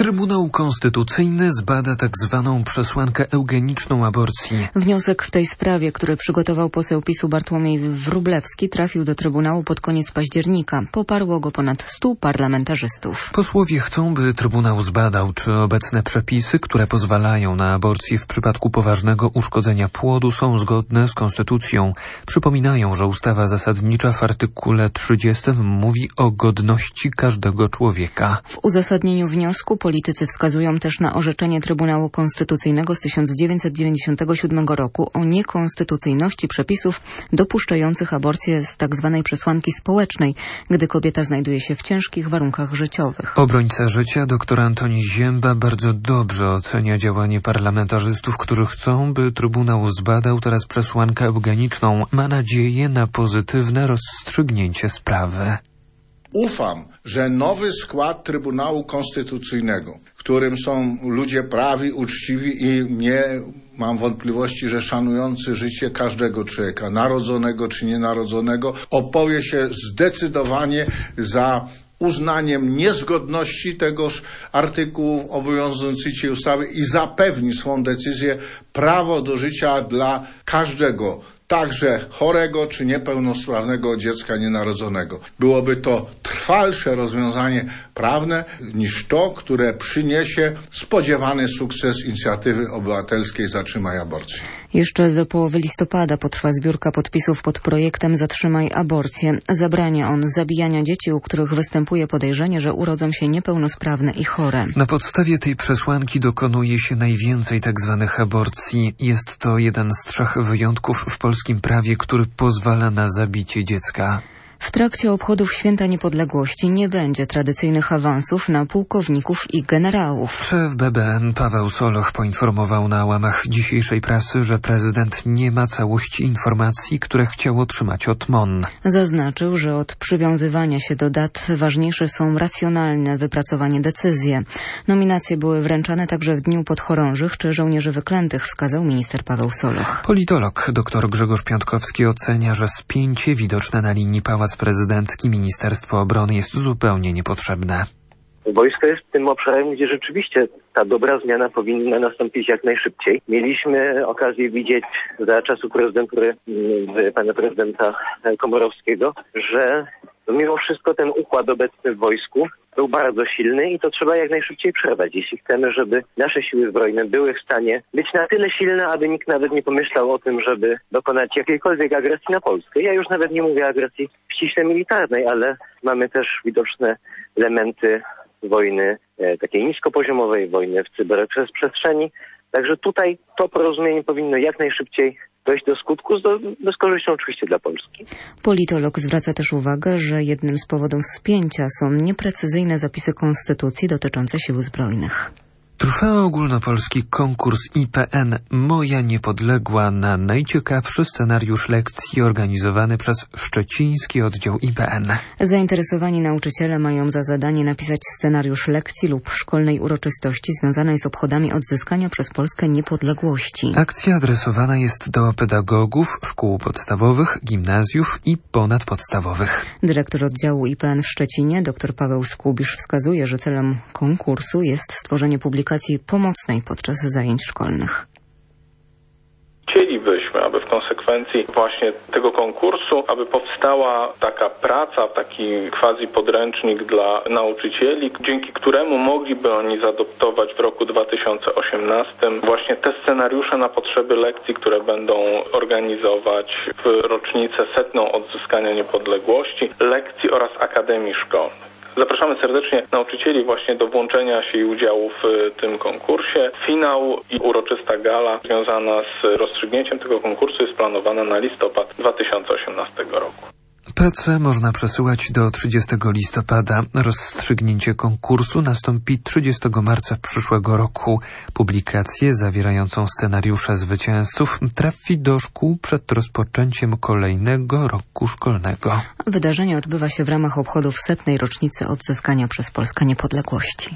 Trybunał Konstytucyjny zbada tak zwaną przesłankę eugeniczną aborcji. Wniosek w tej sprawie, który przygotował poseł PiS-u Bartłomiej Wróblewski, trafił do Trybunału pod koniec października. Poparło go ponad 100 parlamentarzystów. Posłowie chcą, by Trybunał zbadał, czy obecne przepisy, które pozwalają na aborcję w przypadku poważnego uszkodzenia płodu, są zgodne z Konstytucją. Przypominają, że ustawa zasadnicza w artykule 30 mówi o godności każdego człowieka. W uzasadnieniu wniosku politycy wskazują też na orzeczenie Trybunału Konstytucyjnego z 1997 roku o niekonstytucyjności przepisów dopuszczających aborcję z tzw. przesłanki społecznej, gdy kobieta znajduje się w ciężkich warunkach życiowych. Obrońca życia dr Antoni Zięba bardzo dobrze ocenia działanie parlamentarzystów, którzy chcą, by Trybunał zbadał teraz przesłankę eugeniczną. Ma nadzieję na pozytywne rozstrzygnięcie sprawy. Ufam, że nowy skład Trybunału Konstytucyjnego, w którym są ludzie prawi, uczciwi i nie mam wątpliwości, że szanujący życie każdego człowieka, narodzonego czy nienarodzonego, opowie się zdecydowanie za uznaniem niezgodności tegoż artykułu obowiązującej dzisiaj ustawy i zapewni swą decyzję prawo do życia dla każdego, także chorego czy niepełnosprawnego dziecka nienarodzonego. Byłoby to trwalsze rozwiązanie prawne niż to, które przyniesie spodziewany sukces inicjatywy obywatelskiej Zatrzymaj aborcję. Jeszcze do połowy listopada potrwa zbiórka podpisów pod projektem Zatrzymaj aborcję. Zabrania on zabijania dzieci, u których występuje podejrzenie, że urodzą się niepełnosprawne i chore. Na podstawie tej przesłanki dokonuje się najwięcej tzw. aborcji. Jest to jeden z 3 wyjątków w polskim prawie, który pozwala na zabicie dziecka. W trakcie obchodów Święta Niepodległości nie będzie tradycyjnych awansów na pułkowników i generałów. Szef BBN Paweł Soloch poinformował na łamach dzisiejszej prasy, że prezydent nie ma całości informacji, które chciał otrzymać od MON. Zaznaczył, że od przywiązywania się do dat ważniejsze są racjonalne wypracowanie decyzje. Nominacje były wręczane także w Dniu Podchorążych czy Żołnierzy Wyklętych, wskazał minister Paweł Soloch. Politolog dr Grzegorz Piątkowski ocenia, że spięcie widoczne na linii Pałac Prezydencki Ministerstwo Obrony jest zupełnie niepotrzebne. Wojsko jest tym obszarem, gdzie rzeczywiście ta dobra zmiana powinna nastąpić jak najszybciej. Mieliśmy okazję widzieć za czasów prezydentury pana prezydenta Komorowskiego, że mimo wszystko ten układ obecny w wojsku był bardzo silny i to trzeba jak najszybciej przerwać, jeśli chcemy, żeby nasze siły zbrojne były w stanie być na tyle silne, aby nikt nawet nie pomyślał o tym, żeby dokonać jakiejkolwiek agresji na Polskę. Ja już nawet nie mówię o agresji ściśle militarnej, ale mamy też widoczne elementy wojny takiej niskopoziomowej, wojny w cyberprzestrzeni. Także tutaj to porozumienie powinno jak najszybciej dojść do skutku z korzyścią oczywiście dla Polski. Politolog zwraca też uwagę, że jednym z powodów spięcia są nieprecyzyjne zapisy Konstytucji dotyczące sił zbrojnych. Trwa ogólnopolski konkurs IPN Moja Niepodległa na najciekawszy scenariusz lekcji organizowany przez szczeciński oddział IPN. Zainteresowani nauczyciele mają za zadanie napisać scenariusz lekcji lub szkolnej uroczystości związanej z obchodami odzyskania przez Polskę niepodległości. Akcja adresowana jest do pedagogów szkół podstawowych, gimnazjów i ponadpodstawowych. Dyrektor oddziału IPN w Szczecinie, dr Paweł Skubisz, wskazuje, że celem konkursu jest stworzenie publikacji pomocnej podczas zajęć szkolnych. Chcielibyśmy, aby w konsekwencji właśnie tego konkursu, aby powstała taka praca, taki quasi-podręcznik dla nauczycieli, dzięki któremu mogliby oni zaadoptować w roku 2018 właśnie te scenariusze na potrzeby lekcji, które będą organizować w rocznicę 100. odzyskania niepodległości, lekcji oraz akademii szkolnych. Zapraszamy serdecznie nauczycieli właśnie do włączenia się i udziału w tym konkursie. Finał i uroczysta gala związana z rozstrzygnięciem tego konkursu jest planowana na listopad 2018 roku. Pracę można przesyłać do 30 listopada. Rozstrzygnięcie konkursu nastąpi 30 marca przyszłego roku. Publikację zawierającą scenariusze zwycięzców trafi do szkół przed rozpoczęciem kolejnego roku szkolnego. Wydarzenie odbywa się w ramach obchodów 100. rocznicy odzyskania przez Polskę niepodległości.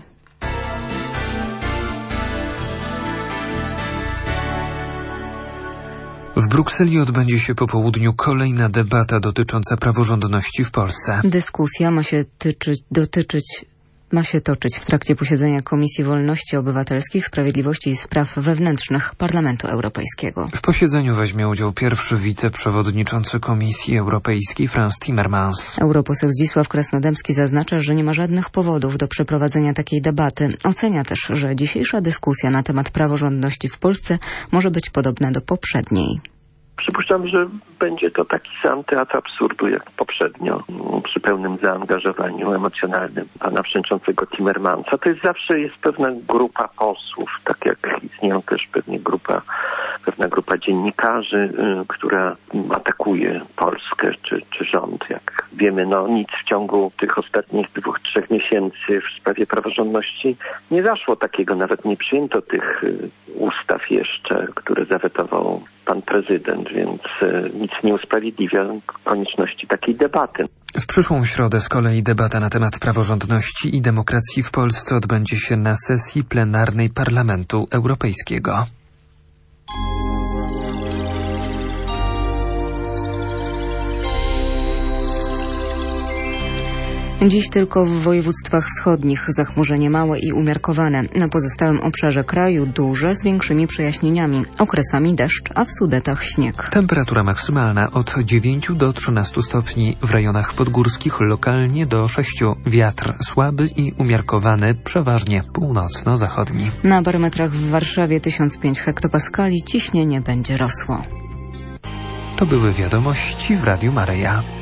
W Brukseli odbędzie się po południu kolejna debata dotycząca praworządności w Polsce. Dyskusja ma się dotyczyć ma się toczyć w trakcie posiedzenia Komisji Wolności Obywatelskich, Sprawiedliwości i Spraw Wewnętrznych Parlamentu Europejskiego. W posiedzeniu weźmie udział pierwszy wiceprzewodniczący Komisji Europejskiej Frans Timmermans. Europoseł Zdzisław Krasnodębski zaznacza, że nie ma żadnych powodów do przeprowadzenia takiej debaty. Ocenia też, że dzisiejsza dyskusja na temat praworządności w Polsce może być podobna do poprzedniej. Przypuszczam, że będzie to taki sam teatr absurdu jak poprzednio, przy pełnym zaangażowaniu emocjonalnym pana przewodniczącego Timmermansa. To jest pewna grupa posłów, tak jak istnieją też pewna grupa dziennikarzy, która atakuje Polskę czy rząd. Jak wiemy, nic w ciągu tych ostatnich 2-3 miesięcy w sprawie praworządności nie zaszło takiego, nawet nie przyjęto tych ustaw jeszcze, które zawetował pan prezydent, więc nic nie usprawiedliwia konieczności takiej debaty. W przyszłą środę z kolei debata na temat praworządności i demokracji w Polsce odbędzie się na sesji plenarnej Parlamentu Europejskiego. Dziś tylko w województwach wschodnich zachmurzenie małe i umiarkowane. Na pozostałym obszarze kraju duże z większymi przejaśnieniami. Okresami deszcz, a w Sudetach śnieg. Temperatura maksymalna od 9 do 13 stopni. W rejonach podgórskich lokalnie do 6. Wiatr słaby i umiarkowany, przeważnie północno-zachodni. Na barometrach w Warszawie 1005 hektopaskali ciśnienie będzie rosło. To były wiadomości w Radiu Maryja.